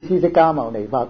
師釋迦牟尼佛，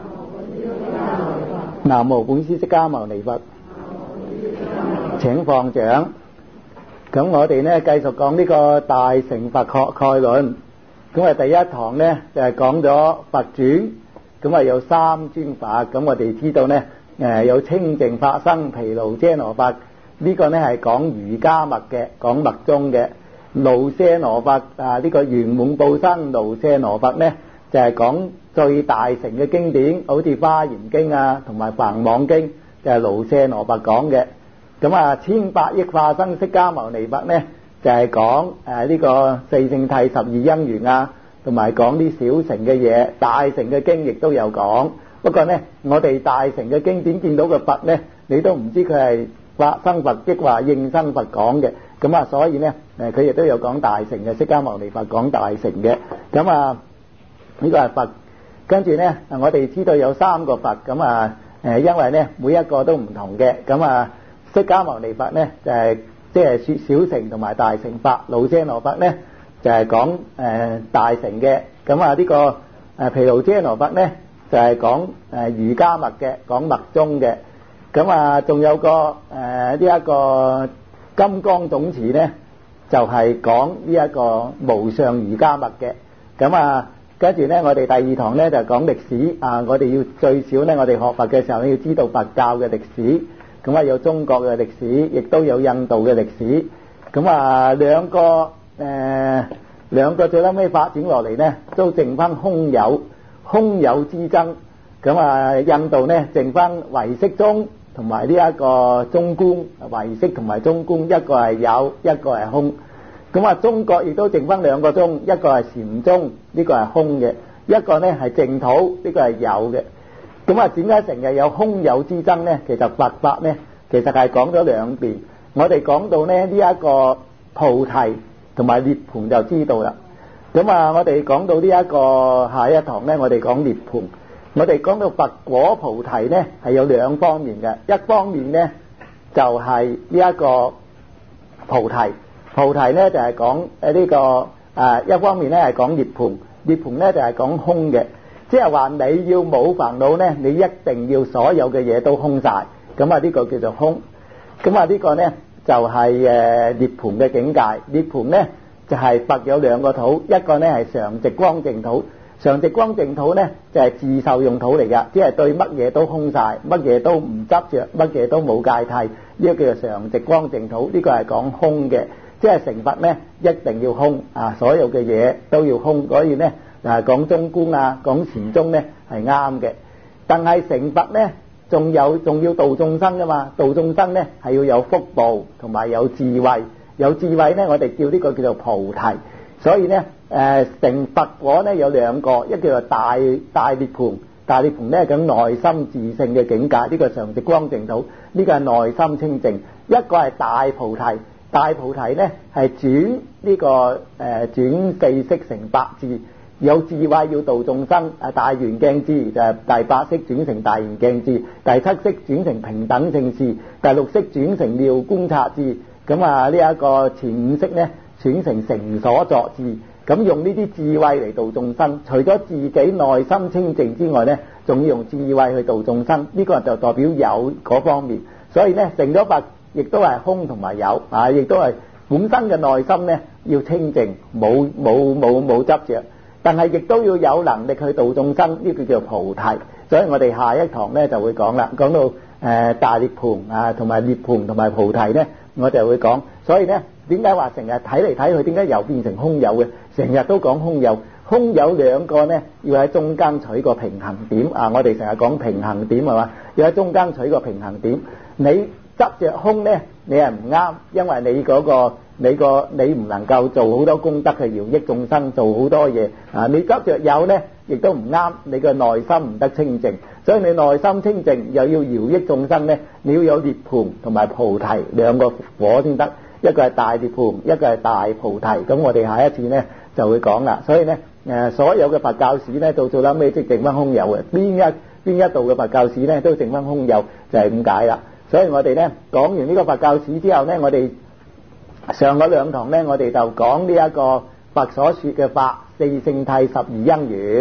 南無本師釋迦牟尼佛。請放掌。咁我哋呢繼續講呢個大乘佛學概論。咁啊第一堂呢就係講咗佛傳，咁啊有三尊佛。咁我哋知道呢有清淨法身毗盧遮那佛，呢個呢係講瑜伽密嘅，講密宗嘅。盧舍那佛呢個圓滿報身盧舍那佛呢就係講最大乘嘅經典，好似華嚴經啊同埋梵網經就係盧舍那佛講嘅。咁啊千百億化身釋迦牟尼佛呢就係講呢個四聖諦十二因緣啊，同埋講啲小乘嘅嘢。大乘嘅經亦都有講，不過呢我哋大乘嘅經典見到個佛呢，你都唔知佢係化生佛即話應生佛講嘅。咁啊所以呢佢亦都有講大乘嘅，釋迦牟尼佛講大乘嘅。咁啊呢個係佛，跟住呢我哋知道有三個佛。咁啊因為呢每一個都唔同嘅。咁啊釋迦牟尼佛呢就係即係小乘同埋大乘法，盧舍那佛呢就係講大乘嘅。咁啊呢個毗盧遮那佛呢就係講瑜伽密嘅，講密宗嘅。咁啊仲有個呢一個金剛總持呢就係講呢一個無上瑜伽密嘅。咁啊跟住呢我哋第二堂呢就講歷史啊，我哋要最少呢我哋學佛嘅時候要知道佛教嘅歷史。咁啊有中國嘅歷史，亦都有印度嘅歷史。咁啊兩個最後尾發展落嚟呢都剩翻空有之爭。咁啊印度呢剩翻唯識宗同埋呢一個中觀，唯識同埋中觀，一個係有，一個係空。咁啊中國亦都剩翻兩個宗，一個係禪宗，呢個係空嘅；一個呢係淨土，呢個係有嘅。咁啊點解成日有空有之爭呢？其實佛法呢其實係講咗兩邊。我哋講到呢一個菩提同埋涅槃就知道啦。咁啊我哋講到呢一個下一堂呢我哋講涅槃。我哋講到佛果菩提呢係有兩方面嘅。一方面呢就係呢一個菩提呢就係講呢個一方面呢係講涅槃呢就係講空嘅。即係話你要冇煩惱呢，你一定要所有嘅嘢都空晒。咁啊呢個叫做空。咁啊呢個呢就係涅槃嘅境界。涅槃呢就係佛有兩個土，一個呢係常寂光淨土。常寂光淨土呢就係自受用土嚟㗎，即係對乜嘢都空晒，乜嘢都唔執着，乜嘢都冇芥蒂，呢個叫做常寂光淨土。呢個係講空嘅，即係成佛呢一定要空啊，所有嘅嘢都要空。所以呢講中觀啊，講禪宗呢係啱嘅。但係成佛呢仲要度眾生㗎嘛，度眾生呢係要有福報同埋有智慧。有智慧呢我哋叫呢個叫做菩提。所以呢成佛果呢有兩個，一叫做大涅槃。大涅槃呢係講內心自性嘅境界，呢個常寂光淨土，呢個係內心清淨。一個係大菩提。大菩提呢係轉呢個轉四識成八智，有智慧要度眾生。大圓鏡智就係第八識轉成大圓鏡智，第七識轉成平等性智，第六識轉成妙觀察智。咁啊呢一個前五識呢轉成成所作智。咁用呢啲智慧嚟度眾生，除咗自己內心清淨之外呢，仲要用智慧去度眾生。呢個就代表有嗰方面。所以呢成咗佛亦都係空同埋有啊，亦都係本身嘅內心呢要清淨，冇執着，但係亦都要有能力去度眾生，呢個叫菩提。所以我哋下一堂呢就會講啦，講到大涅槃啊，同埋涅槃同埋菩提呢，我就會講。所以呢點解話成日睇嚟睇去，點解又變成空有嘅？成日都講空有，空有兩個呢要喺中間取個平衡點啊！我哋成日講平衡點係嘛，要喺中間取個平衡點。你執着空呢，你係唔啱，因為你唔能夠做好多功德去饒益眾生，做好多嘢啊！你執着有呢，亦都唔啱，你嘅內心唔得清淨。所以你內心清淨又要饒益眾生呢，你要有涅槃同埋菩提兩個果先得。一個係大涅槃，一個係大菩提。咁我哋下一次呢就會講啦。所以呢所有嘅佛教史呢到最尾即剩翻空有嘅，邊一度嘅佛教史呢都剩翻空有，就係咁解啦。所以我哋呢講完呢個佛教史之後呢，我哋上嗰兩堂呢我哋就講呢一個佛所說嘅法，四聖諦十二因緣。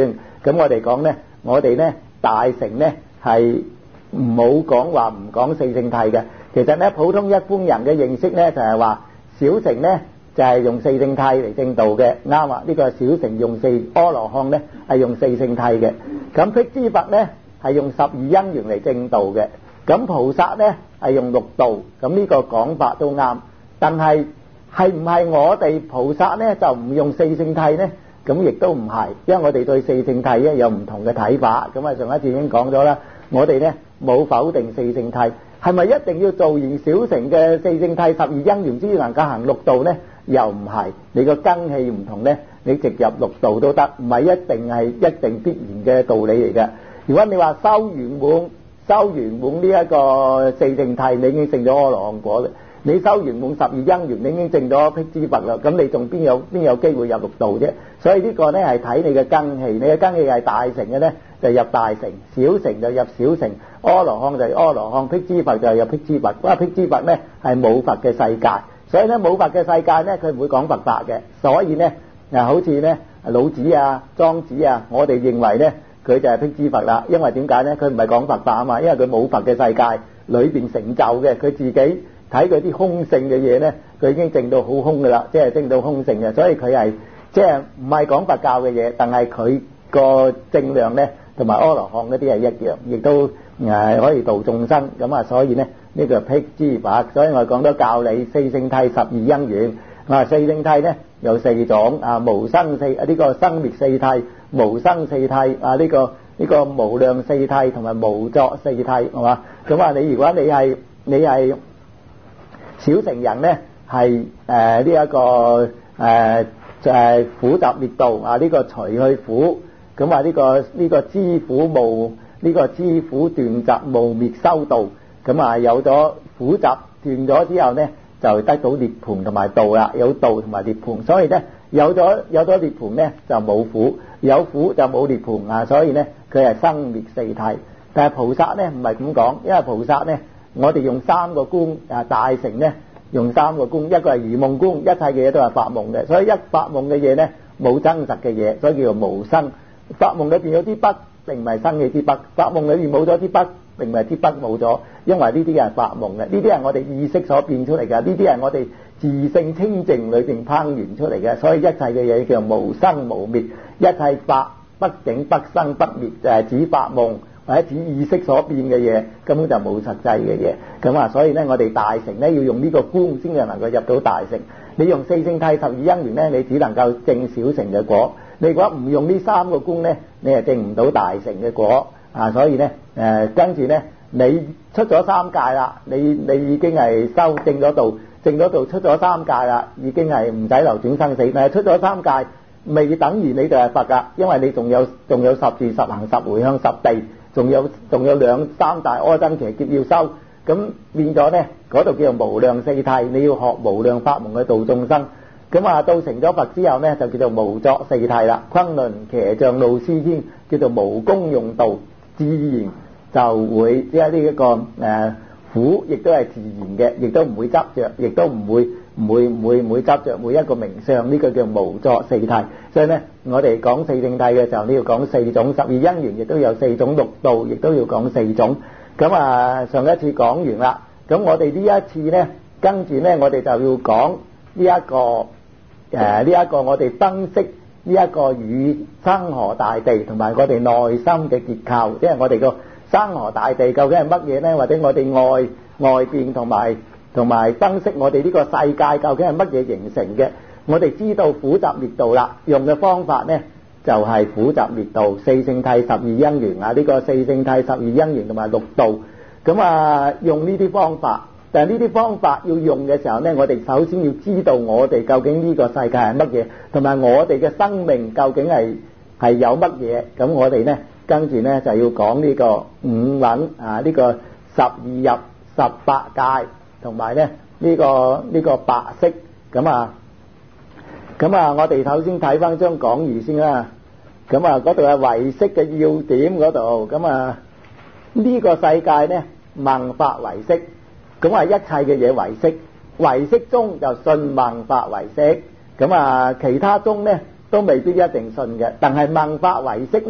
咁我哋講咧，我哋咧大乘咧係冇講話唔講四聖諦嘅。其實咧普通一般人嘅認識咧就係話小乘咧就係用四聖諦嚟證道嘅，啱啊！呢個小乘用四，阿羅漢咧係用四聖諦嘅。咁辟支佛咧係用12因緣嚟證道嘅。咁菩薩咧係用六道。咁呢個講法都啱。但係係唔係我哋菩薩咧就唔用四聖諦咧？咁亦都唔係，因為我哋對四聖諦咧有唔同嘅睇法。咁啊上一次已經講咗啦，我哋咧冇否定四聖諦。係咪一定要做完小乘嘅四聖諦12因緣先能夠行六道咧？又唔係，你個根器唔同咧，你直入六道都得，唔係一定必然嘅道理嚟嘅。如果你話修圓滿呢一個四聖諦，你已經證咗阿羅漢果啦。你修圓滿12因緣，你已經證咗辟支佛啦。咁你仲邊有機會入六道啫？所以呢個咧係睇你嘅根器，你嘅根器係大乘嘅咧就入大乘，小乘就入小乘，阿羅漢就係阿羅漢，辟支佛就係入辟支佛。不過辟支佛咧係冇佛嘅世界，所以咧冇佛嘅世界咧佢唔會講佛法嘅。所以咧好似咧老子啊、莊子啊，我哋認為咧佢就係辟支佛啦。因為點解咧？佢唔係講佛法啊嘛，因為佢冇佛嘅世界裏邊成就嘅，佢自己睇佢啲空性嘅嘢咧，佢已經證到好空噶啦，即係證到空性嘅，所以佢係即係唔係講佛教嘅嘢，但係佢個證量咧同埋阿羅漢嗰啲係一樣，亦都可以度眾生。咁啊，所以咧呢個辟支佛，所以我講咗教你四聖諦12因緣。四聖諦咧有四種啊，無生四呢個生滅四諦、無生四諦啊，呢個無量四諦同埋無作四諦，係嘛？咁啊，如果你係小乘人咧，係呢一個苦集滅道啊，呢個除去苦，咁啊呢個知苦無，呢個知苦斷集無滅修道，咁啊有咗苦集斷咗之後咧，就得到涅槃同埋道啦，有道同埋涅槃。所以咧有咗涅槃咧就冇苦，有苦就冇涅槃啊。所以咧佢係生滅四諦。但係菩薩咧唔係咁講，因為菩薩咧我哋用三個觀啊，大乘咧用三個觀，一個係如夢觀，一切嘅嘢都係發夢嘅，所以一發夢嘅嘢咧冇真實嘅嘢，所以叫做無生。發夢裏邊有啲筆並唔係生嘅啲筆，發夢裏邊冇咗啲筆並唔係啲筆冇咗，因為呢啲係發夢嘅，呢啲係我哋意識所變出嚟嘅，呢啲係我哋自性清淨裏邊烹飪出嚟嘅，所以一切嘅嘢叫做無生無滅，一切法不境不生不滅，就係指發夢或者指意識所變嘅嘢，根本就冇實際嘅嘢。咁啊，所以咧我哋大乘咧要用呢個觀先至能夠入到大乘。你用四聖諦12因緣咧，你只能夠證小乘嘅果。你如果唔用呢三個觀咧，你係證唔到大乘嘅果啊。所以咧跟住咧你出咗三界啦，你已經係修證咗道出咗三界啦，已經係唔使流轉生死。但係出咗三界未等於你就係佛噶，因為你仲有十住十行十回向十地，仲有2、3大阿僧祇劫要修。咁變咗咧嗰度叫做無量四諦，你要學無量法門去度眾生。咁啊到成咗佛之後咧就叫做無作四諦啦，昆侖騎象怒獅天叫做無功用道，自然就會即係呢一個苦，亦都係自然嘅，亦都唔會執着，亦都唔會執着每一個名相，呢個叫無作四諦。所以咧我哋講四聖諦嘅時候，你要講四種12因緣，亦都有四種六道，亦都要講四種。咁啊上一次講完啦，咁我哋呢一次咧跟住咧我哋就要講呢一個我哋分析呢一個與生河大地同埋我哋內心嘅結構，即係我哋個生河大地究竟係乜嘢咧？或者我哋外邊同埋分析我哋呢個世界究竟係乜嘢形成嘅？我哋知道苦集滅道啦，用嘅方法咧就係苦集滅道，四聖諦12因緣啊，呢個四聖諦12因緣同埋六道。咁啊用呢啲方法，但係呢啲方法要用嘅時候咧，我哋首先要知道我哋究竟呢個世界係乜嘢，同埋我哋嘅生命究竟係有乜嘢。咁我哋咧跟住咧就要講呢個五蘊啊，呢個12入18界，同埋咧呢個白色。咁啊我哋首先睇翻張講義先啦。咁啊嗰度係唯識嘅要點嗰度。咁啊呢個世界咧問法唯識，咁啊一切嘅嘢唯識，唯識宗就信問法唯識。咁啊其他宗咧都未必一定信嘅，但係問法唯識咧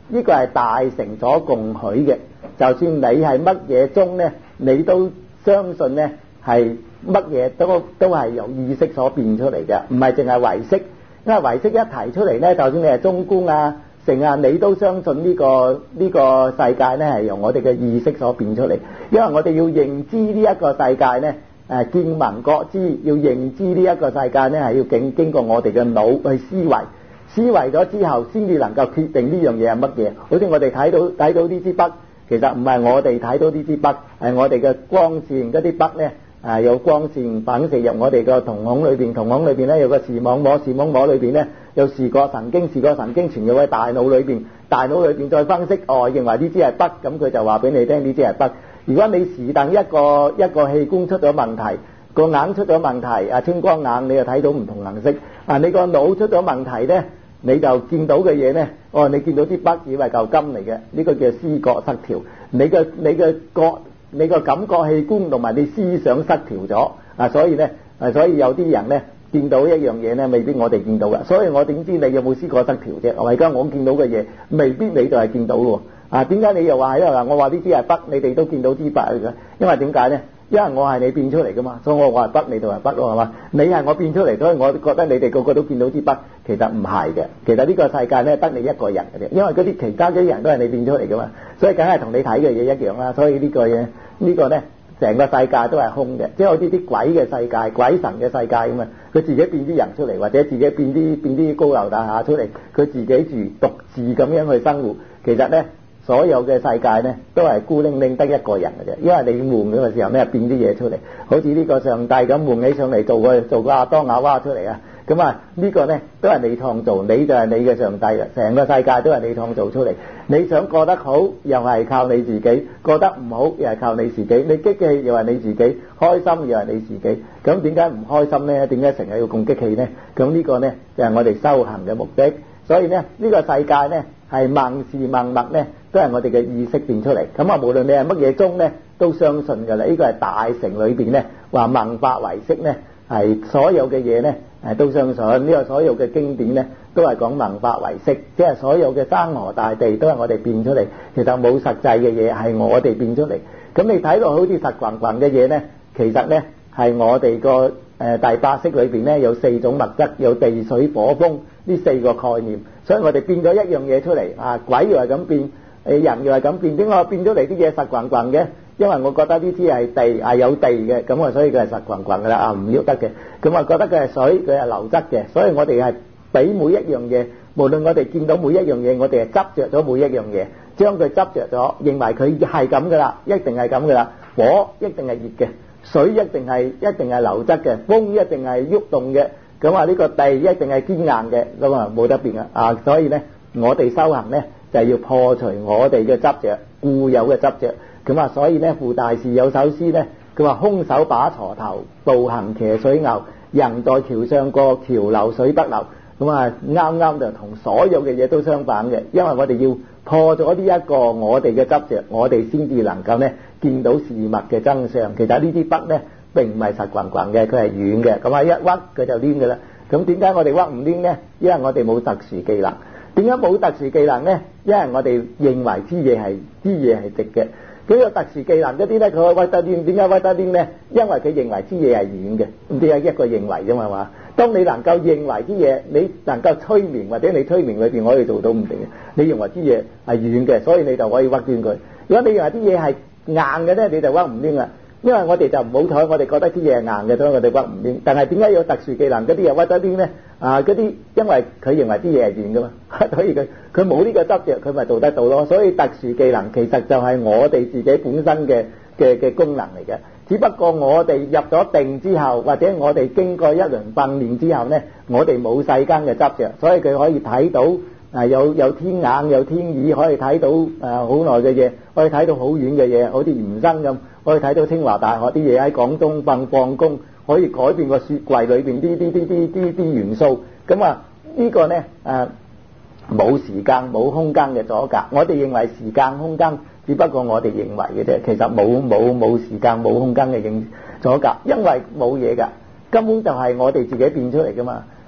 呢個係大乘所共許嘅。就算你係乜嘢宗咧，你都相信咧係乜嘢都係由意識所變出嚟嘅，唔係淨係唯識。因為唯識一提出嚟咧，就算你係中觀啊、成啊，你都相信呢個世界咧係由我哋嘅意識所變出嚟。因為我哋要認知呢一個世界咧，見聞覺知，要認知呢一個世界咧係要經過我哋嘅腦去思維，思維咗之後先至能夠決定呢樣嘢係乜嘢。好似我哋睇到呢支筆，其實唔係我哋睇到呢支筆，係我哋嘅光線嗰啲筆咧。有光線反射入我哋個瞳孔裏邊，瞳孔裏邊咧有個視網膜，視網膜裏邊咧有視覺神經，視覺神經傳入去大腦裏邊，大腦裏邊再分析，認為呢支係筆，咁佢就話俾你聽呢支係筆。如果你是但一個器官出咗問題，個眼出咗問題，青光眼你就睇到唔同顏色。你個腦出咗問題咧，你就見到嘅嘢咧，你見到啲筆以為嚿金嚟嘅，呢個叫思覺失調。你個感覺器官同埋你思想失調咗，所以有啲人咧見到一樣嘢咧，未必我哋見到噶。所以我點知你有冇思覺失調啫？而家我見到嘅嘢，未必你就係見到喎。點解你又話係？我話呢支係筆，你哋都見到支筆嘅？因為點解咧？因為我係你變出嚟噶嘛，所以我話筆，你就係筆咯，係嘛？你係我變出嚟，所以我覺得你哋個個都見到支筆，其實唔係嘅。其實呢個世界咧得你一個人嘅啫，因為嗰啲其他嗰啲人都係你變出嚟噶嘛，所以梗係同你睇嘅嘢一樣啦。所以呢個嘢呢個咧，成個世界都係空嘅，即係好似啲鬼嘅世界、鬼神嘅世界咁啊！佢自己變啲人出嚟，或者自己變啲高樓大廈出嚟，佢自己住獨自咁樣去生活。其實咧，所有嘅世界咧都係孤零零得一個人嘅啫，因為你悶嘅時候咧變啲嘢出嚟，好似呢個上帝咁悶起上嚟做個亞當夏娃出嚟啊！咁呢個咧都係你創造，你就係你嘅上帝啦。成個世界都係你創造出嚟，你想過得好又係靠你自己，過得唔好又係靠你自己，你激氣又係你自己，開心又係你自己。咁點解唔開心咧？點解成日要咁激氣咧？咁呢個咧就係我哋修行嘅目的。所以咧呢個世界咧係萬事萬物咧都係我哋嘅意識變出嚟。咁無論你係乜嘢宗咧都相信㗎啦。呢個係大乘裏邊咧話萬法唯識咧，係所有嘅嘢咧都相信。呢個所有嘅經典咧都係講萬法唯識，即係所有嘅山河大地都係我哋變出嚟，其實冇實際嘅嘢係我哋變出嚟。咁你睇落好似實橫橫嘅嘢咧，其實咧係我哋個第八識裏邊咧有四種物質，有地水火風呢四個概念，所以我哋變咗一樣嘢出嚟。鬼又係咁變，人又係咁變，點解我變咗嚟啲嘢實橫橫嘅？因為我覺得呢啲係地有地嘅，咁所以佢係實橫橫噶啦，唔喐得嘅。咁覺得佢係水，佢係流質嘅，所以我哋係俾每一樣嘢，無論我哋見到每一樣嘢，我哋係執着咗每一樣嘢，將佢執着咗，認為佢係咁噶啦，一定係咁噶啦。火一定係熱嘅，水一定係流質嘅，風一定係喐動嘅。咁呢個地一定係堅硬嘅，咁冇得變啊！所以咧，我哋修行咧就係要破除我哋嘅執着，固有嘅執着。咁所以咧，傅大士有首詩咧，佢話空手把鋤頭，步行騎水牛，人在橋上過，橋流水不流。咁啱啱就同所有嘅嘢都相反嘅，因為我哋要破咗呢一個我哋嘅執着，我哋先至能夠咧見到事物嘅真相。其實呢啲筆咧並唔係實橫橫嘅，佢係軟嘅。咁一屈佢就黏㗎啦。咁點解我哋屈唔黏咧？因為我哋冇特殊技能。點解冇特殊技能咧？因為我哋認為啲嘢係直嘅。佢有特殊技能嗰啲咧，佢屈得黏。點解屈得黏咧？因為佢認為啲嘢係軟嘅。咁只係一個認為啫嘛。當你能夠認為啲嘢，你能夠催眠，或者你催眠裏邊可以做到唔定嘅。你認為啲嘢係軟嘅，所以你就可以屈斷佢。如果你認為啲嘢係硬嘅咧，你就屈唔黏啦。因為我哋就唔好彩，我哋覺得啲嘢係硬嘅，所以我哋屈唔黏。但係點解有特殊技能嗰啲又屈得黏咧？嗰啲因為佢認為啲嘢係軟噶嘛，所以佢冇呢個執着，佢咪做得到咯。所以特殊技能其實就係我哋自己本身嘅功能嚟嘅。只不過我哋入咗定之後，或者我哋經過一輪訓練之後咧，我哋冇世間嘅執着，所以佢可以睇到有天眼有天耳，可以睇到好耐嘅嘢，可以睇到好遠嘅嘢，好似延伸咁，可以睇到清華大學啲嘢喺廣東放工，可以改變個雪櫃裏邊啲元素。咁呢個咧冇時間冇空間嘅阻隔。我哋認為時間空間只不過我哋認為嘅啫，其實冇時間冇空間嘅阻隔，因為冇嘢㗎，根本就係我哋自己變出嚟㗎嘛。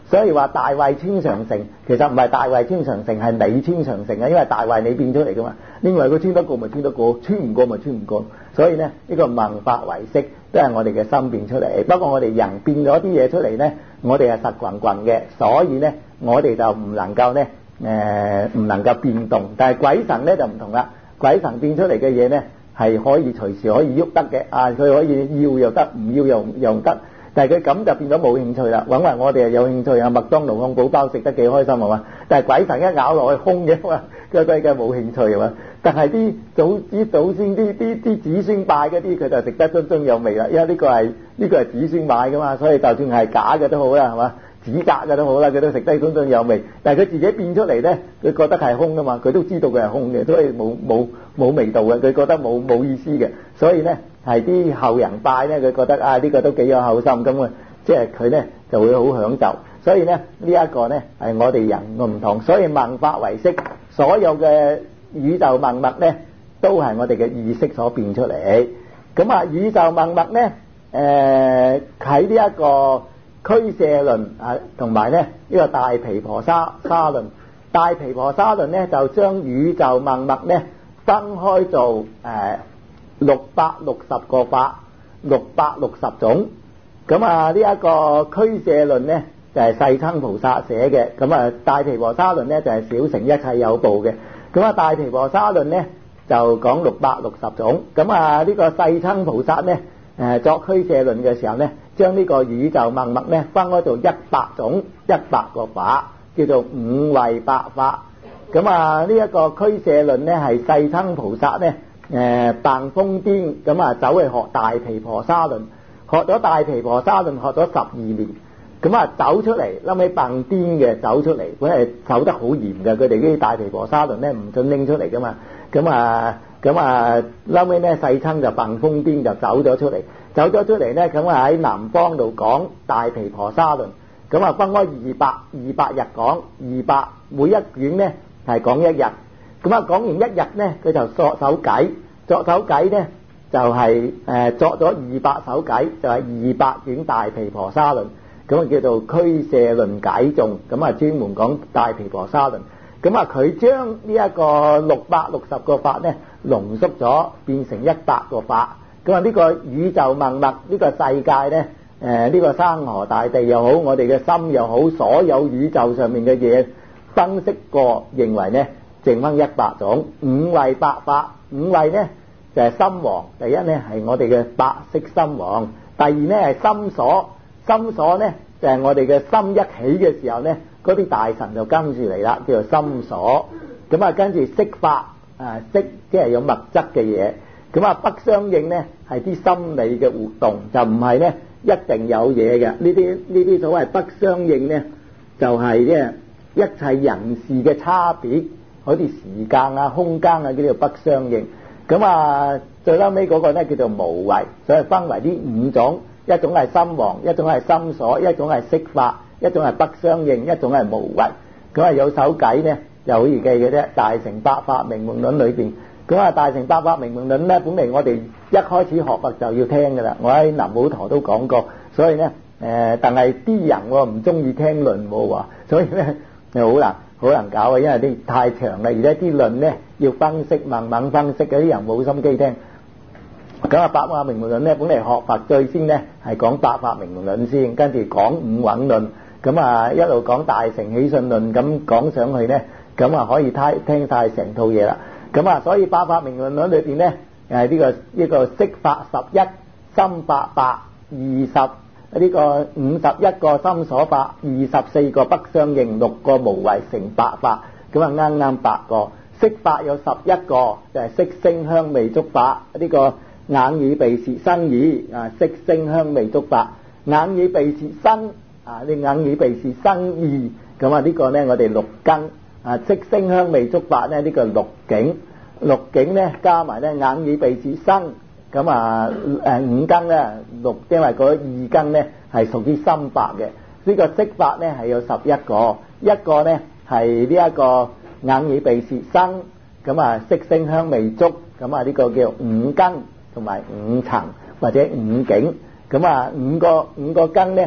所以話大衛穿長城，其實唔係大衛穿長城，係你穿長城啊！因為大衛你變出嚟噶嘛，你以為佢穿得過咪穿得過，穿唔過咪穿唔過。所以呢，呢個盟法為式都係我哋嘅心變出嚟。不過我哋人變咗啲嘢出嚟呢，我哋係實棍棍嘅，所以呢，我哋就唔能夠呢，唔能夠變動。但係鬼神呢就唔同啦，鬼神變出嚟嘅嘢呢係可以隨時可以喐得嘅，佢可以要又得，唔要又唔得。但係佢咁就變咗冇興趣啦，揾埋我哋係有興趣啊！麥當勞漢堡包食得幾開心係嘛？但係鬼神一咬落去空嘅嘛，佢梗係冇興趣係嘛？但係啲祖先啲子孫拜嗰啲，佢就食得津津有味啦，因為呢個係子孫買噶嘛，所以就算係假嘅都好啦，係嘛？紙格嘅都好啦，佢都食得津津有味。但係佢自己變出嚟咧，佢覺得係空噶嘛，佢都知道佢係空嘅，所以冇味道嘅，佢覺得冇意思嘅。所以咧係啲後人拜咧，佢覺得呢個都幾有厚心咁啊，即係佢咧就會好享受。所以咧呢一個咧係我哋人嘅唔同，所以盟法為式，所有嘅宇宙萬物咧都係我哋嘅意識所變出嚟。咁啊，宇宙萬物咧喺呢一個俱舍論同埋咧呢個大毗婆沙論。大毗婆沙論咧就將宇宙萬物咧分開做660個法，660種。咁啊呢一個俱舍論咧就係世親菩薩寫嘅，咁啊大毗婆沙論咧就係小乘一切有部嘅。咁啊大毗婆沙論咧就講660種。咁啊呢個世親菩薩咧作俱舍論嘅時候咧，將呢個宇宙萬物咧分開做100種，100個法，叫做五位百法。咁啊呢一個俱舍論咧係世親菩薩咧扮瘋癲，咁啊走去學大毗婆沙論，學咗大毗婆沙論學咗12年，咁啊走出嚟，後尾扮癲嘅走出嚟，佢係守得好嚴嘅，佢哋啲大毗婆沙論咧唔准拎出嚟噶嘛。咁啊後尾咧世親就扮瘋癲就走咗出嚟，咧咁啊喺南方度講大毗婆沙論，咁啊分開200日講，200每一卷咧係講一日。咁啊講完一日咧，佢就作首偈咧就係作咗200首偈，就係200卷大毗婆沙論，咁啊叫做俱舍論解頌，咁啊專門講大毗婆沙論。咁啊佢將呢一個660個法咧濃縮咗，變成100個法。咁啊呢個宇宙萬物呢個世界咧，呢個山河大地又好，我哋嘅心又好，所有宇宙上面嘅嘢分析過，認為咧剩翻100種，五位百法。五位咧就係心王，第一咧係我哋嘅白色心王，第二咧係心所，心所咧就係我哋嘅心一起嘅時候咧，嗰啲大神就跟住嚟啦，叫做心所。咁啊跟住色法，色即係有物質嘅嘢。咁啊不相應咧係啲心理嘅活動，就唔係咧一定有嘢嘅。呢啲所謂不相應咧，就係咧一切人事嘅差別，好似時間啊、空間啊，叫做不相應。咁啊最後尾嗰個咧叫做無為，所以分為呢5種，一種係心王，一種係心所，一種係色法，一種係不相應，一種係無為。咁啊有首偈咧就好易記嘅啫，大乘百法明門論裏邊。咁啊大乘百法明門論咧，本嚟我哋一開始學佛就要聽噶啦，我喺南普陀都講過。所以咧但係啲人唔中意聽論喎，所以咧好難搞啊，因為啲太長啦，而且啲論咧要分析，慢慢分析，嗰啲人冇心機聽。咁啊百法明門論咧，本嚟學佛最先咧係講百法明門論先，跟住講五蘊論，咁啊一路講大乘起信論，咁講上去咧，咁啊可以聽晒成套嘢啦。咁啊所以百法明門論裏邊咧呢個色法11，心法8，20呢個51個心所法，24個不相應，6個無為，成百法。咁啊啱100個。色法有11個，就係色聲香味觸法。呢個眼耳鼻舌身意色聲香味觸法。眼耳鼻舌身你眼耳鼻舌身意，咁啊呢個咧我哋6根色聲香味觸法咧呢個6境。6境咧加埋咧眼耳鼻舌身，咁啊5根咧因為嗰2根咧係屬於心法嘅。呢個色法咧係有11個，一個咧係呢一個眼耳鼻舌身，咁啊色聲香味觸，咁啊呢個叫5根同埋5層或者5境。咁啊五個根咧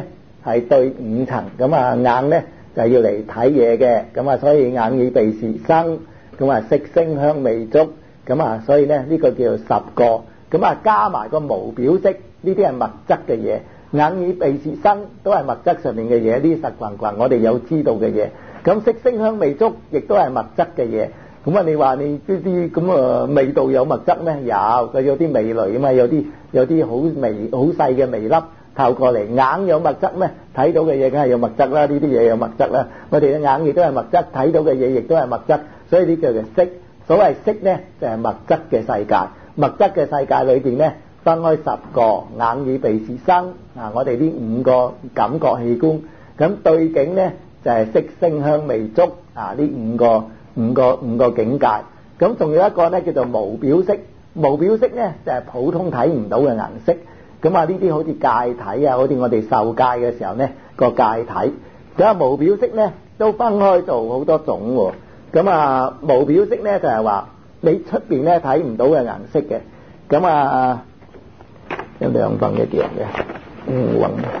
係對五層，咁啊眼咧就係要嚟睇嘢嘅，咁啊所以眼耳鼻舌身，咁啊色聲香味觸，咁啊所以咧呢個叫做十個，咁啊加埋個無表色，呢啲係物質嘅嘢，眼耳鼻舌身都係物質上面嘅嘢，呢啲實群群我哋有知道嘅嘢，咁色聲香味觸亦都係物質嘅嘢。咁啊，你話你呢啲咁啊味道有物質咩？有，佢有啲味蕾啊嘛，有啲好微好細嘅微粒透過嚟，眼有物質咩？睇到嘅嘢梗係有物質啦，呢啲嘢有物質啦。我哋嘅眼亦都係物質，睇到嘅嘢亦都係物質，所以呢叫做色。所謂色咧就係物質嘅世界，物質嘅世界裏邊咧分開10個，眼耳鼻舌身啊，我哋呢5個感覺器官，咁對境咧就係色聲香味觸啊，呢五個境界，咁仲有一個咧叫做無表色，無表色咧就係普通睇唔到嘅顏色，咁啊呢啲好似界體啊，好似我哋受戒嘅時候咧個界體，咁啊無表色咧都分開做好多種喎，咁啊無表色咧就係話你出邊咧睇唔到嘅顏色嘅，咁啊有2份嘅樣嘅，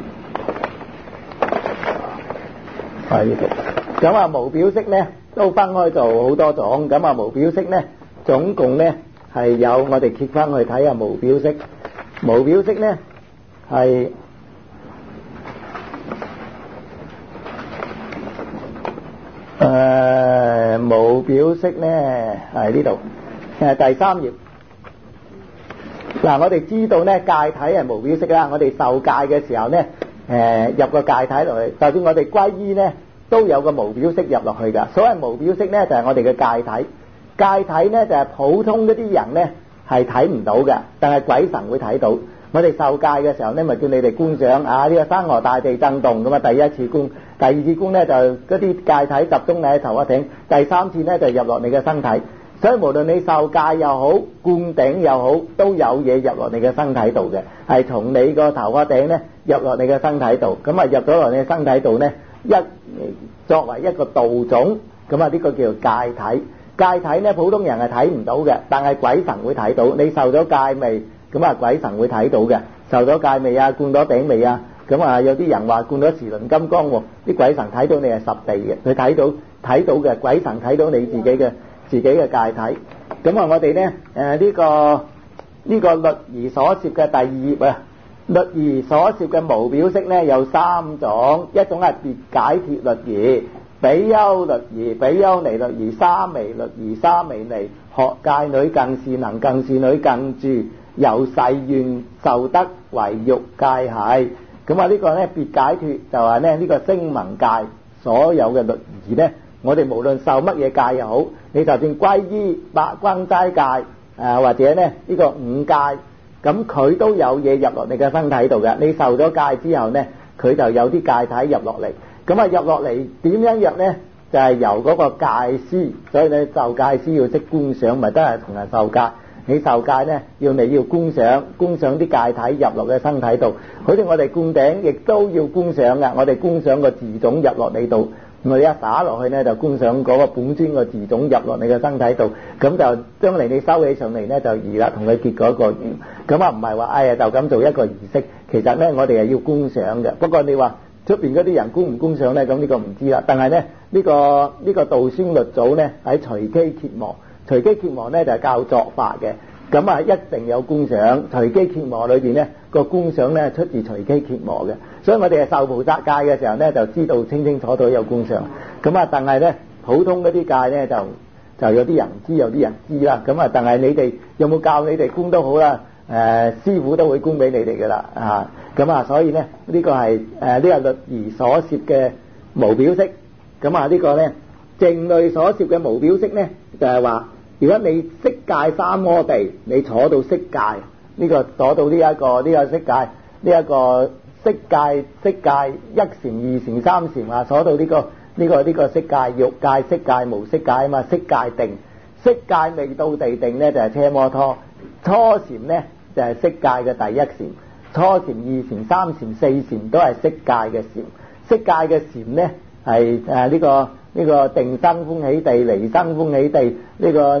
係呢度，咁啊無表色咧都分開做好多種，咁啊無表色咧總共咧係有，我哋揭翻去睇下無表色，無表色咧係無表色咧係呢度第3頁。嗱，我哋知道咧界體係無表色啦，我哋受戒嘅時候咧入個界體落去，就算我哋皈依咧都有個無表色入落去㗎。所謂無表色咧就係我哋嘅界體，界體咧就係普通嗰啲人咧係睇唔到嘅，但係鬼神會睇到。我哋受戒嘅時候咧咪叫你哋觀想啊，呢個山河大地震動咁啊，第一次觀，第二次觀咧就嗰啲界體集中你喺頭殼頂，第3次咧就入落你嘅身體。所以無論你受戒又好，灌頂又好，都有嘢入落你嘅身體度嘅，係從你個頭殼頂咧入落你嘅身體度，咁啊入咗落你嘅身體度咧，作為一個道種，咁啊呢個叫做界體。界體咧普通人係睇唔到嘅，但係鬼神會睇到。你受咗戒未？咁啊鬼神會睇到嘅。受咗戒未啊？灌咗頂未啊？咁啊有啲人話灌咗時輪金剛喎，啲鬼神睇到你係十地嘅，佢睇到嘅，鬼神睇到你自己嘅界體。咁啊我哋咧呢個律儀所攝嘅第2頁啊，律儀所攝嘅無表色咧有3種，一種係別解脫律儀、比丘律儀、比丘尼律儀、沙彌律儀、沙彌尼、學戒女更是能、更是女更住，由誓願受得為欲界係。咁啊呢個咧別解脫就係咧呢個聲聞界所有嘅律儀咧，我哋無論受乜嘢戒又好，你就算皈依八關齋戒或者咧呢個5戒，咁佢都有嘢入落你嘅身體度嘅。你受咗戒之後咧，佢就有啲戒體入落嚟。咁啊入落嚟點樣入咧？就係由嗰個戒師，所以你受戒師要識觀想，咪都係同人受戒。你受戒咧，你要觀想啲戒體入落嘅身體度，好似我哋灌頂亦都要觀想噶。我哋觀想個自種入落你度，我哋一打落去咧就觀想嗰個本尊個自種入落你嘅身體度，咁就將嚟你收起上嚟咧就易啦，同佢結嗰個緣。咁啊唔係話哎呀就咁做一個儀式，其實咧我哋係要觀想嘅。不過你話出邊嗰啲人觀唔觀想咧，咁呢個唔知啦。但係咧呢個道宣律祖咧喺隨機羯磨。隨機羯磨咧就係教作法嘅，咁啊一定有觀想。隨機羯磨裏邊咧個觀想咧出自隨機羯磨嘅，所以我哋係受菩薩戒嘅時候咧就知道清清楚楚有觀想。咁啊但係咧普通嗰啲戒咧就有啲人知有啲人知啦。咁啊但係你哋有冇教你哋觀都好啦，師傅都會觀俾你哋噶啦啊。咁啊所以咧呢個係呢個律儀所攝嘅無表色。咁啊呢個咧靜慮所攝嘅無表色咧就係話，如果你色界三摩地，你坐到色界，呢個坐到呢一個色界，呢一個色界一禪、二禪、三禪啊，坐到呢個色界、欲界、色界、無色界啊嘛，色界定，色界未到地定咧就係奢摩他，初禪咧就係色界嘅第一禪，初禪、二禪、三禪、四禪都係色界嘅禪，色界嘅禪咧係呢個定生歡喜地、離生歡喜地，呢個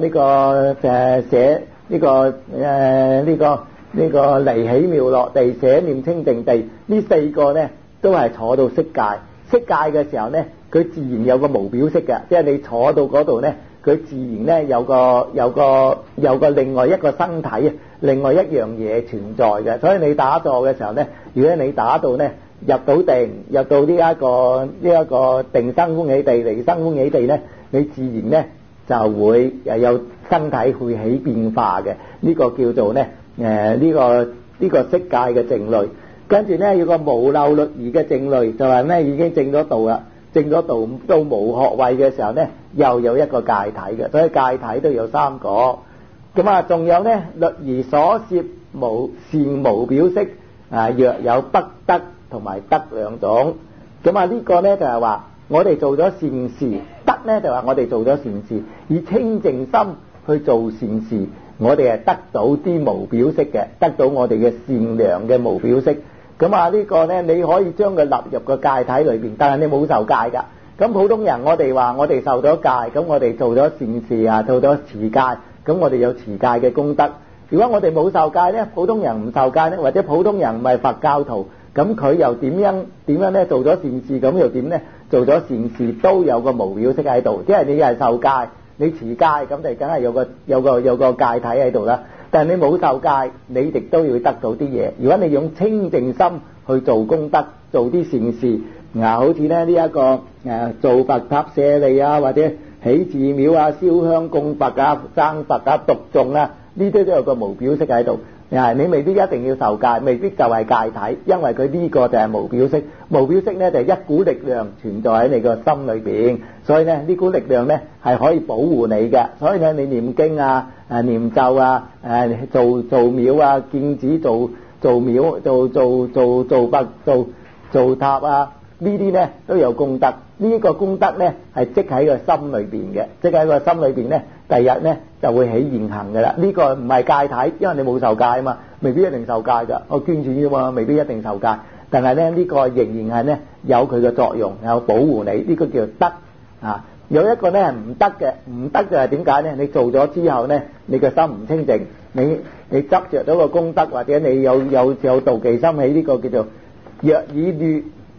離喜妙樂地、捨念清淨地，呢4個咧都係坐到色界。色界嘅時候咧，佢自然有個無表色嘅，即係你坐到嗰度咧，佢自然咧有個另外一個身體，另外一樣嘢存在嘅。所以你打坐嘅時候咧，如果你打到咧入到定，入到呢一個定生歡喜地、離生歡喜地咧，你自然咧就會有身體會起變化嘅。呢個叫做咧呢個色界嘅靜慮。跟住咧有個無漏律儀嘅靜慮，就係咧已經證咗道啦，證咗道到無學位嘅時候咧，又有一個界體嘅，所以界體都有三個。咁啊，仲有咧律儀所攝善無表色若有不得同埋得兩種。咁啊呢個咧就係話我哋做咗善事，得咧就話我哋做咗善事，以清淨心去做善事，我哋係得到啲無表色嘅，得到我哋嘅善良嘅無表色。咁啊呢個咧你可以將佢納入個界體裏邊，但係你冇受戒㗎。咁普通人我哋話我哋受咗戒，咁我哋做咗善事啊，做咗持戒，咁我哋有持戒嘅功德。如果我哋冇受戒咧，普通人唔受戒咧，或者普通人唔係佛教徒，咁佢又點樣咧做咗善事，咁又點咧做咗善事都有個無表色喺度，即係你係受戒，你持戒，咁就梗係有個界體喺度啦。但係你冇受戒，你亦都要得到啲嘢。如果你用清淨心去做功德，做啲善事，好似咧呢一個做佛塔舍利啊，或者起寺廟啊、燒香供佛啊、生佛啊、讀誦啊，呢啲都有個無表色喺度。你未必一定要受戒，未必就係戒體，因為佢呢個就係無表色。無表色咧就係一股力量存在喺你個心裏邊，所以咧呢股力量咧係可以保護你嘅。所以咧你念經啊、念咒啊、做廟啊、建寺做廟、做佛、做塔啊，呢啲咧都有功德。呢個功德咧係積喺個心裏邊嘅，積喺個心裏邊咧，第日咧就會起現行嘅啦。呢個唔係戒體，因為你冇受戒啊嘛，未必一定受戒㗎。我捐錢啫嘛，未必一定受戒。但係咧呢個仍然係咧有佢嘅作用，有保護你。呢個叫得啊。有一個咧係唔得嘅，唔得就係點解咧？你做咗之後咧，你個心唔清淨，你執着咗個功德，或者你有妒忌心起，呢個叫做若以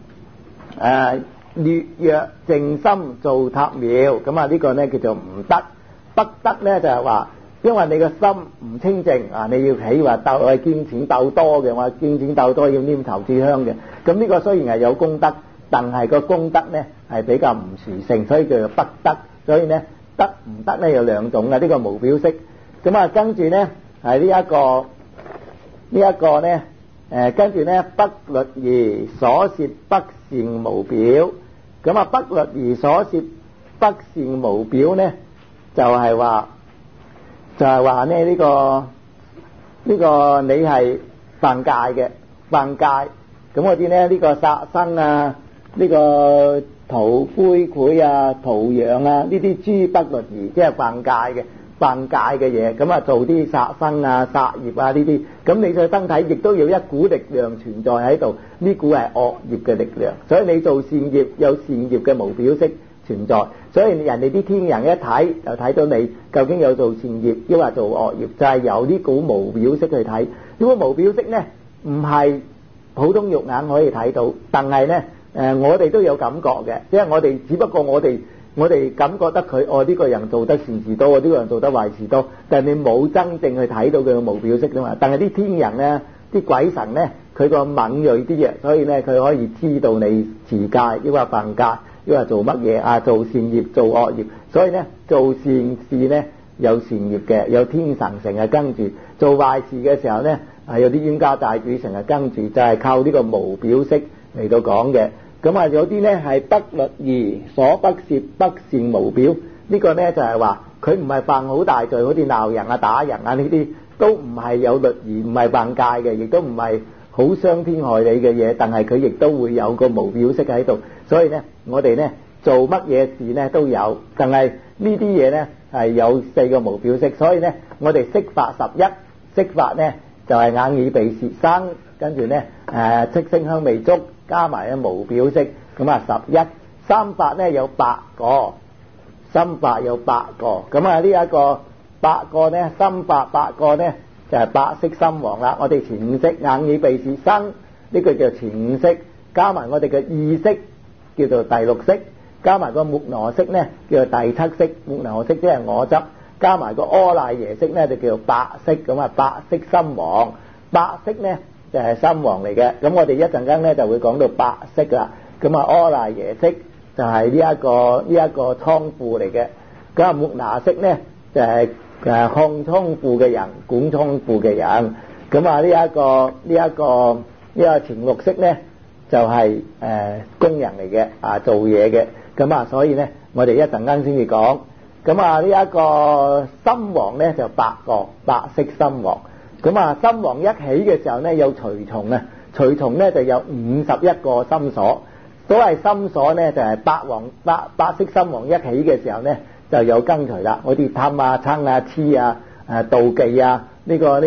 劣若靜心做塔廟，咁啊呢個咧叫做唔得。不得咧就係話，因為你個心唔清淨啊，你要起話鬥捐錢鬥多嘅，話捐錢鬥多要拈頭炷香嘅，咁呢個雖然係有功德，但係個功德咧係比較唔殊勝，所以叫做不得。所以咧得唔得咧有兩種嘅，呢個無表色。咁啊跟住咧係呢一個咧跟住咧不律儀所攝不善無表。咁啊不律儀所攝不善無表咧就係話咧呢個你係犯戒嘅，犯戒。咁我知咧呢個殺生啊，呢個塗灰繪啊、塗養啊，呢啲諸不律儀，即係犯戒嘅嘢。咁啊做啲殺生啊、殺業啊呢啲，咁你嘅身體亦都有一股力量存在喺度，呢股係惡業嘅力量。所以你做善業有善業嘅無表色存在，所以人哋啲天人一睇就睇到你究竟有做善業抑或做惡業，就係由呢股無表色去睇。呢股無表色咧唔係普通肉眼可以睇到，但係咧我哋都有感覺嘅，即係我哋只不過我哋感覺得佢呢個人做得善事多，呢個人做得壞事多，但係你冇真正去睇到佢嘅無表色㗎嘛。但係啲天人咧、啲鬼神咧，佢個敏銳啲嘅，所以咧佢可以知道你持戒抑或犯戒，抑或做乜嘢啊？做善業做惡業，所以咧做善事咧有善業嘅，有天神成日跟住；做壞事嘅時候咧係有啲冤家債主成日跟住，就係靠呢個無表色嚟到講嘅。咁啊有啲咧係不律儀所不攝不善無表，呢個咧就係話佢唔係犯好大罪，好似鬧人啊、打人啊呢啲都唔係有律儀，唔係犯戒嘅，亦都唔係好傷天害理嘅嘢，但係佢亦都會有個無表色喺度。所以咧我哋咧做乜嘢事咧都有，但係呢啲嘢咧係有4個無表色。所以咧我哋色法11，色法咧就係眼耳鼻舌身，跟住咧色聲香味觸加埋咧無表色，咁啊11。三法咧有8個，心法有8個，咁啊呢一個8個咧心法8個咧就係8識心王啦。我哋前5識眼耳鼻舌身，呢個叫前5識， 加埋我哋嘅意識叫做第六識，加埋個木羅識咧叫做第七識，木羅識即係我執，加埋個阿賴耶識咧就叫做白識，咁啊白色心王，白色咧就係心王嚟嘅。咁我哋一陣間咧就會講到白色啦。咁啊阿賴耶識就係呢一個倉庫嚟嘅。咁啊木拿識咧就係控倉庫嘅人，管倉庫嘅人。咁啊呢一個前六識咧就係工人嚟嘅，做嘢嘅。咁啊所以咧我哋一陣間先至講。咁啊呢一個心王咧就白色心王。咁啊心王一起嘅時候咧有隨從啊，隨從咧就有51個心所。所謂心所咧就係白色心王一起嘅時候咧就有跟隨啦。我哋貪啊嗔啊痴啊妒忌啊呢個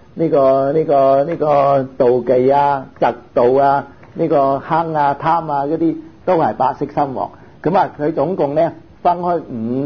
妒忌啊嫉妒啊呢個慳啊貪啊嗰啲都係白色心王。咁啊佢總共咧分開呢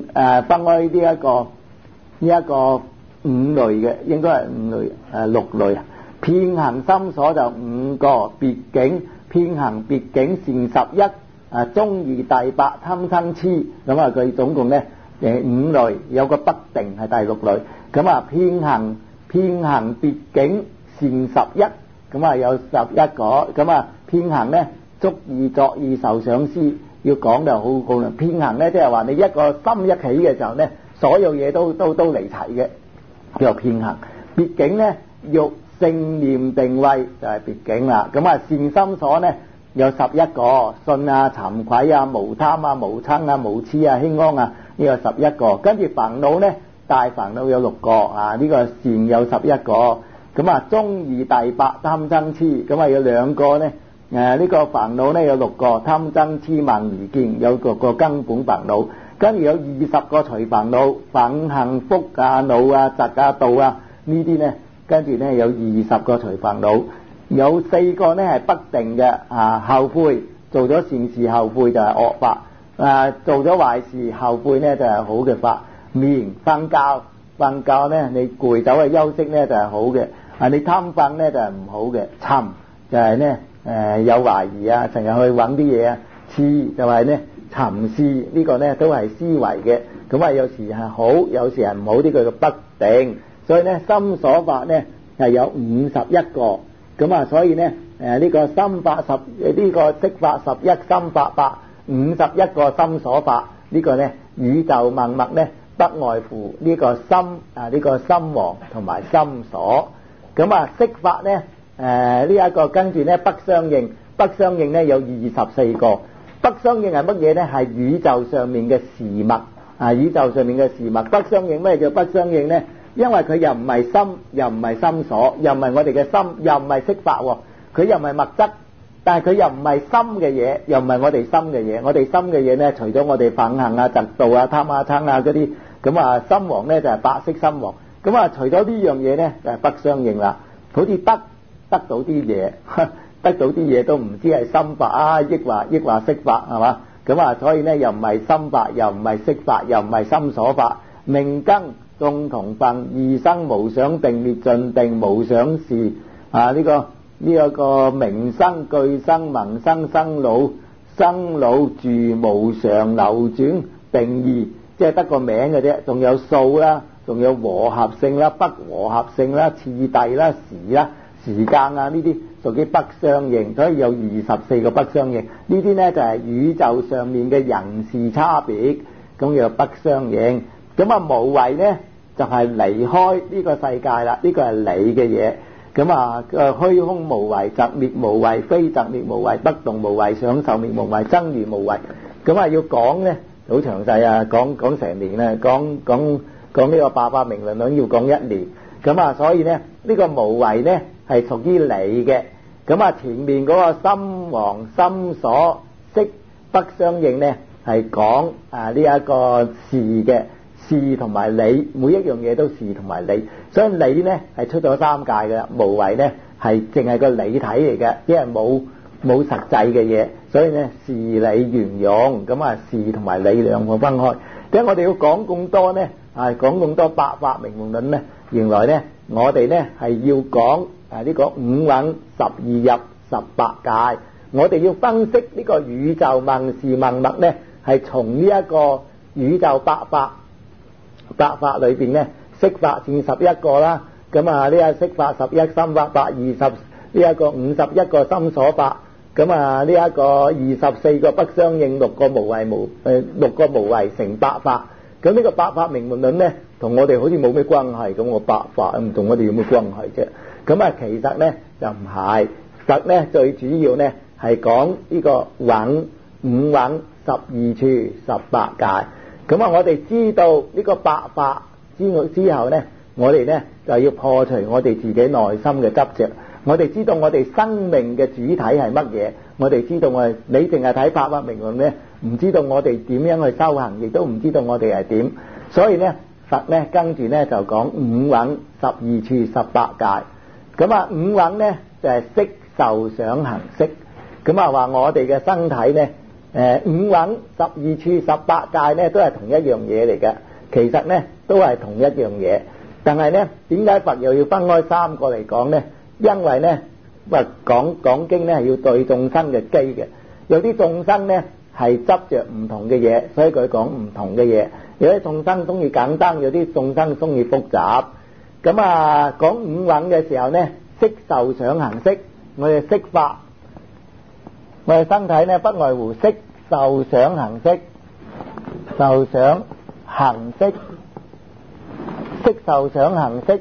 一個5類嘅，應該係5類6類啊。遍行心所就5個，別境遍行別境善11，中二第八貪嗔痴。咁啊佢總共咧5類，有個不定係第6類。咁啊遍行別境善11，咁啊有11個。咁啊遍行咧觸意作意受想思，要講就好好啦。遍行咧即係話你一個心一起嘅時候咧，所有嘢都嚟齊嘅，叫做遍行。別境咧欲性念定慧就係別境啦。咁啊善心所咧有11個，信啊慚愧啊無貪啊無嗔啊無痴啊輕安啊，呢個11個。跟住煩惱咧大煩惱有6個，呢個善有11個。咁啊中二第八貪嗔痴，咁啊有2個咧呢個煩惱咧有6個，貪嗔痴慢疑見有個根本煩惱。跟住有20個隨煩惱，憤恨覆啊惱啊嫉啊妒啊呢啲咧，跟住咧有20個隨煩惱。有4個咧係不定嘅，後悔做咗善事後悔就係惡法，做咗壞事後悔咧就係好嘅法。眠瞓覺咧你攰走去休息咧就係好嘅，你貪瞓咧就係唔好嘅。尋就係咧有懷疑啊，成日去揾啲嘢啊。痴就係咧尋視，呢個咧都係思維嘅。咁啊有時係好，有時係唔好，呢個叫不定。所以咧心所法咧係有51個。咁啊所以咧呢個心法呢個色法11，心法8，51個心所法。呢個咧宇宙萬物咧不外乎呢個心呢個心王同埋心所。咁啊色法咧呢一個跟住咧不相應咧有24個。不相應係乜嘢咧？係宇宙上面嘅事物，宇宙上面嘅事物。不相應，咩叫不相應咧？因為佢又唔係心，又唔係心所，又唔係我哋嘅心，又唔係色法，佢又唔係物質，但係佢又唔係心嘅嘢，又唔係我哋心嘅嘢。我哋心嘅嘢咧，除咗我哋憤恨啊、嫉妒啊、貪啊、嗔啊嗰啲，咁啊心王咧就係白色心王。咁啊除咗呢樣嘢咧就係不相應啦。好似得到啲嘢，得到啲嘢都唔知係心法抑或色法，係嘛？咁啊所以咧又唔係心法，又唔係色法，又唔係心所法。命根眾同分，異生無想定滅盡定無想事。呢個名生具生萌生生老住無常流轉定義，即係得個名嘅啫。仲有數啦，仲有和合性啦、不和合性啦、次第啦、時間啊，呢啲屬於不相應，所以有24個不相應。呢啲呢就係宇宙上面嘅人事差別，咁叫不相應。咁啊無為呢就係離開呢個世界啦，呢個係你嘅嘢。咁啊虛空無為，擇滅無為，非擇滅無為，不動無為，想受滅無為，爭如無為。咁啊要講呢好詳細啊，講成年啦，講呢個800名論論要講1年。咁啊所以呢呢個無為呢係屬於你嘅。咁啊前面嗰個心王心所識不相應呢係講呢一個事嘅，事同埋理，每一樣嘢都事同埋理。所以理呢係出咗3界嘅，無為呢係淨係個理體嚟嘅，因為冇實際嘅嘢。所以呢事理圓融，咁啊事同埋理兩個分開。點解我哋要講咁多呢？講咁多800名門論呢？原來呢我哋呢係要講呢個五蘊12入18界。 我哋要分析呢個宇宙萬事萬物咧，係從呢一個宇宙百法裏邊咧，色法佔11個啦。咁啊，呢個色法11，心法120，呢一個51個心所法。咁啊，呢一個24個不相應，6個無為成百法。咁呢個百法明門論咧，同我哋好似冇咩關係咁。我百法唔同我哋有咩關係啫？咁啊，其實咧就唔係，佛咧最主要咧係講呢個蘊、五蘊、12處、18界。咁啊，我哋知道呢個百法之後咧，我哋咧就要破除我哋自己內心嘅執着。我哋知道我哋生命嘅主體係乜嘢，我哋知道你淨係睇百法明論咧，唔知道我哋點樣去修行，亦都唔知道我哋係點。所以咧，佛咧跟住咧就講五蘊、12處、18界。咁啊，五蘊咧就係色受想行識。咁啊，話我哋嘅身體咧，五蘊、12處、18界咧都係同一樣嘢嚟嘅。其實咧都係同一樣嘢，但係咧點解佛又要分開三個嚟講咧？因為咧，講經咧係要對眾生嘅機嘅。有啲眾生咧係執着唔同嘅嘢，所以佢講唔同嘅嘢。有啲眾生中意簡單，有啲眾生中意複雜。咁啊，講五蘊嘅時候咧，色受想行識，我哋色法，我哋身體咧不外乎色受想行識，受想行識，色受想行識。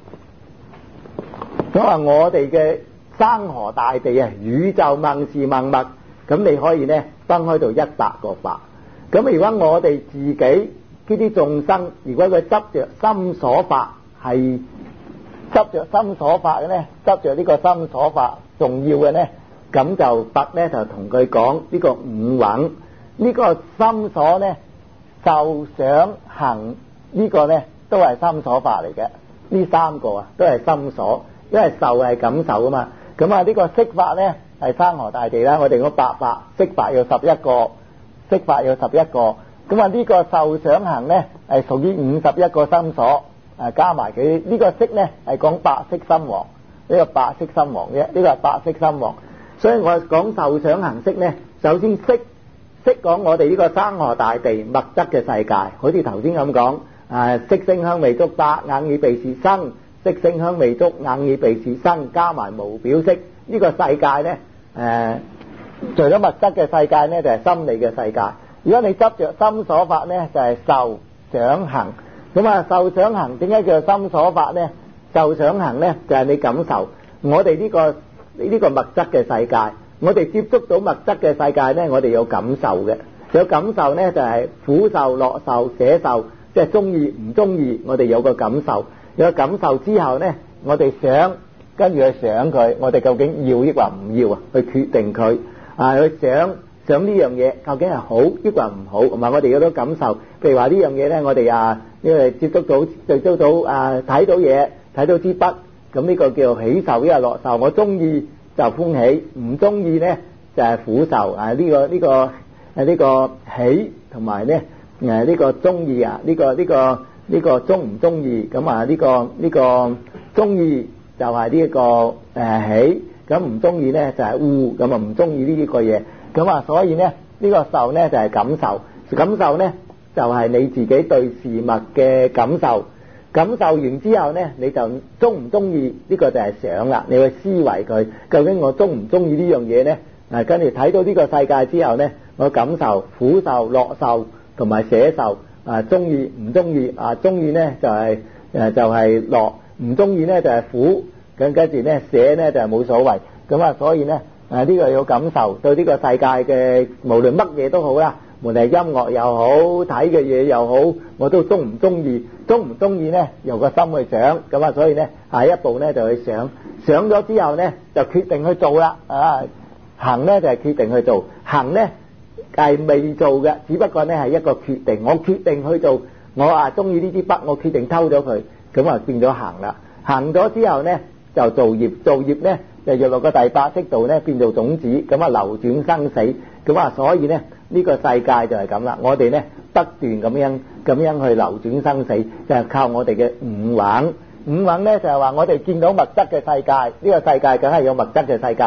咁話我哋嘅山河大地啊，宇宙萬事萬物，咁你可以咧分開到100個法。咁如果我哋自己呢啲眾生，如果佢執着心所法，係執着心所法嘅咧，執着呢個心所法重要嘅咧，咁就佛咧就同佢講呢個五蘊，呢個心所咧受想行呢個咧都係心所法嚟嘅。呢三個啊都係心所。因為受係感受啊嘛，咁啊呢個色法咧係山河大地啦，我哋嗰百法，色法有11個，色法有11個，咁啊呢個受想行咧係屬於51個心所，加埋佢呢個色咧係講白色心王，呢個白色心王啫，呢個係白色心王，所以我講受想行識咧，首先色講我哋呢個山河大地物質嘅世界，好似頭先咁講，色聲香味觸法眼耳鼻舌身。色聲香味觸眼耳鼻舌身，加埋無表色，呢個世界咧，除咗物質嘅世界咧，就係心理嘅世界。如果你執着心所法咧，就係受想行。咁啊，受想行點解叫做心所法咧？受想行咧就係你感受。我哋呢個物質嘅世界，我哋接觸到物質嘅世界咧，我哋有感受嘅。有感受咧就係苦受、樂受、捨受，即係中意唔中意，我哋有個感受。有感受之後呢，我哋想跟住去想佢，我哋究竟要抑或唔要啊？去決定佢去想呢樣嘢究竟係好抑或唔好，同埋我哋有啲感受。譬如話呢樣嘢呢，我哋因為接觸到睇到嘢，睇到支筆，咁呢個叫喜受，呢個樂受。我中意就歡喜，唔中意呢就係苦受。呢個喜同埋呢個中意呢個中唔中意咁啊？呢個中意就係呢個喜，咁唔中意咧就係惡，咁啊唔中意呢個嘢，咁啊所以咧呢個受咧就係感受，感受咧就係你自己對事物嘅感受，感受完之後咧你就中唔中意呢個就係想啦，你去思維佢究竟我中唔中意呢樣嘢咧？跟住睇到呢個世界之後咧，我感受苦受、樂受同埋捨受。中意唔中意中意咧就係樂，唔中意咧就係苦，咁跟住咧捨咧就係冇所謂，咁所以咧呢個有感受，對呢個世界嘅無論乜嘢都好啦，無論係音樂又好，睇嘅嘢又好，我都中唔中意咧由個心去想，咁所以咧下一步咧就去想咗之後咧就決定去做啦，行咧就係決定去做，行咧係未做嘅，只不過咧係一個決定，我決定去做，我中意呢支筆，我決定偷咗佢，咁變咗行啦。行咗之後咧就造業，造業咧就入落個第八識度咧變做種子，咁流轉生死，咁所以咧呢個世界就係咁啦。我哋咧不斷咁樣去流轉生死，就係靠我哋嘅五蘊。五蘊咧就係話我哋見到物質嘅世界，呢個世界梗係有物質嘅世界啦。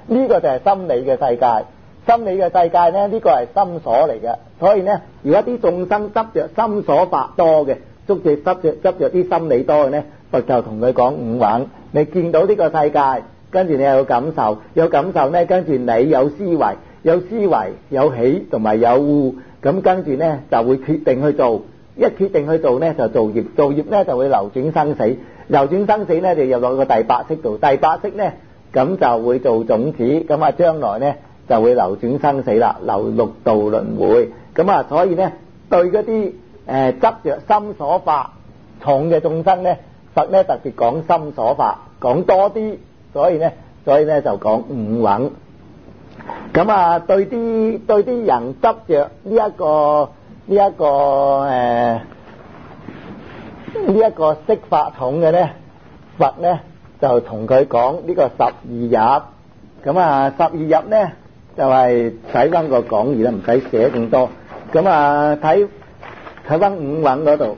呢個就係心理嘅世界。心理嘅世界咧，呢個係心所嚟嘅。所以咧，如果啲眾生執着心所法多嘅，執着啲心理多嘅咧，佛就同佢講五蘊。你見到呢個世界，跟住你有感受，有感受咧，跟住你有思維，有思維有喜同埋有惡，咁跟住咧就會決定去做。一決定去做咧，就造業，造業咧就會流轉生死，流轉生死咧就入落個第八識度，第八識咧咁就會做種子，咁啊將來咧就會流轉生死啦，流六道輪迴。咁啊，所以咧對嗰啲執着心所法重嘅眾生咧，佛咧特別講心所法，講多啲，所以咧就講五蘊。咁啊，對啲人執着呢一個色法重嘅咧，佛咧就同佢講呢個十二入。咁啊，十二入咧就係睇翻個講義啦，唔使寫咁多。咁啊，睇翻五蘊嗰度。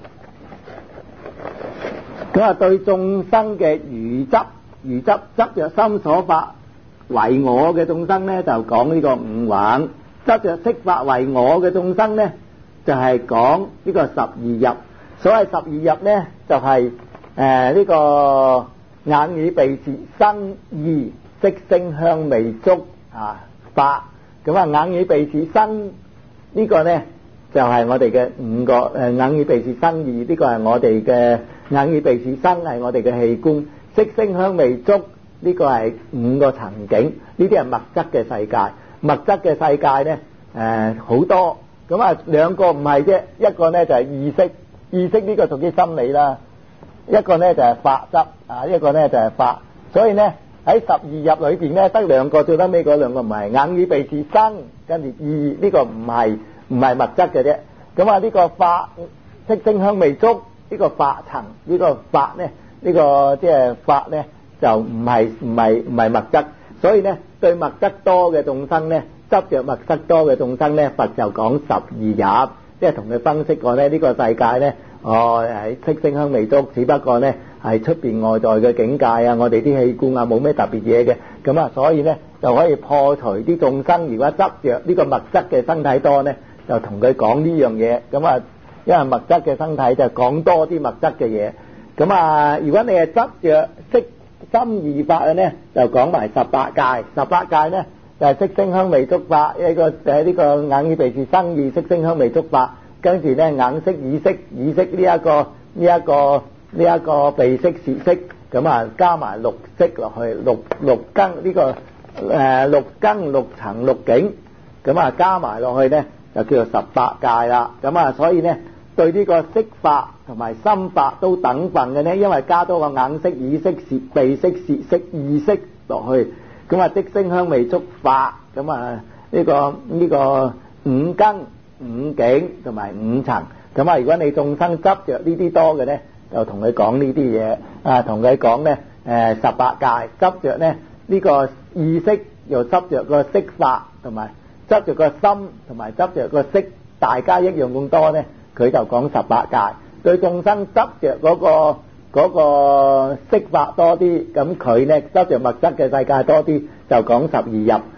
咁啊，對眾生嘅愚執執着心所法為我嘅眾生咧，就講呢個五蘊；執着色法為我嘅眾生咧，就係講呢個十二入。所謂十二入咧，就係呢個眼耳鼻舌身意色聲香味觸法。咁啊，眼耳鼻舌身呢個咧就係我哋嘅五個眼耳鼻舌身意，呢個係我哋嘅眼耳鼻舌身係我哋嘅器官。色聲香味觸呢個係五個層景，呢啲係物質嘅世界。物質嘅世界咧好多。咁啊，兩個唔係啫，一個咧就係意識，意識呢個屬於心理啦，一個咧就係法執一個咧就係法。所以咧喺十二入裏邊咧得兩個，最得尾嗰兩個唔係眼耳鼻舌身，跟住意，呢個唔係物質嘅啫。咁啊，呢個法色聲香味觸呢個法層，呢個法咧呢個即係法咧就唔係物質。所以咧對物質多嘅眾生咧，執着物質多嘅眾生咧，佛就講十二入，即係同佢分析過咧呢個世界咧，係色聲香味觸，只不過咧係出邊外在嘅境界啊，我哋啲器官啊冇咩特別嘢嘅。咁啊，所以咧就可以破除啲眾生如果執着呢個物質嘅身體多咧，就同佢講呢樣嘢。咁啊，因為物質嘅身體就講多啲物質嘅嘢。咁啊，如果你係執着色心二法嘅咧，就講埋十八界。十八界咧就係色聲香味觸法，呢個眼耳鼻舌身意色聲香味觸法。跟住咧眼識耳識呢一個鼻識舌識，咁啊加埋六識落去，六根呢個六根六層六境，咁啊加埋落去咧就叫做十八界啦。咁啊，所以咧對呢個色法同埋心法都等份嘅咧，因為加多個眼識耳識舌鼻識舌識意識落去，咁啊色聲香味觸法，咁啊呢個五根五境同埋五層。咁啊，如果你眾生執着呢啲多嘅咧，就同佢講呢啲嘢同佢講咧十八界。執着咧呢個意識，又執着個色法，同埋執着個心，同埋執着個色，大家一樣咁多咧，佢就講十八界。對眾生執着嗰個色法多啲，咁佢咧執着物質嘅世界多啲，就講十二入。